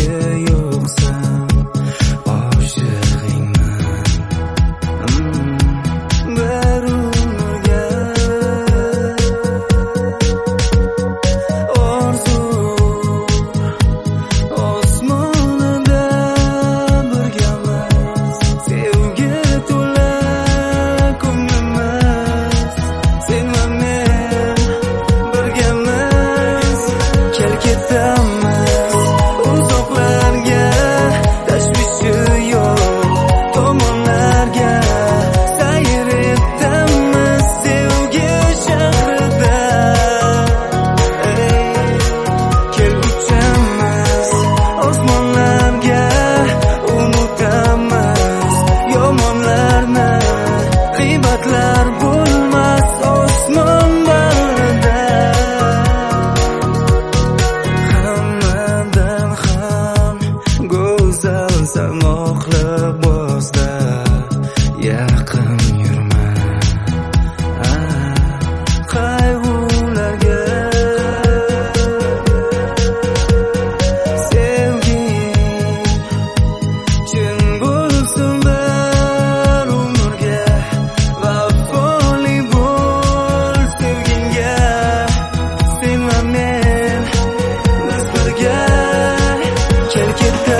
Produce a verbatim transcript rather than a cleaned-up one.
yo'qsan oshig'ingman bir umrga orzu osmonida birgamiz sevgi to'la ko'nglimiz sen va men birgamiz kel ketamiz uzoqlarga tashvishi yo'q tomonlarga sayr etamiz sevgi shahrida kel uchamiz osmonlarga unutamiz yomonlarni g'iybatlar bo'lmas osmon bag'rida hammadan ham go'zal salmoqli bozda yaqin yurma qayg'ularga sevgi chin bo'lsin bir umrga vafoli bo'l sevgingga sen va men biz birga kel ketamiz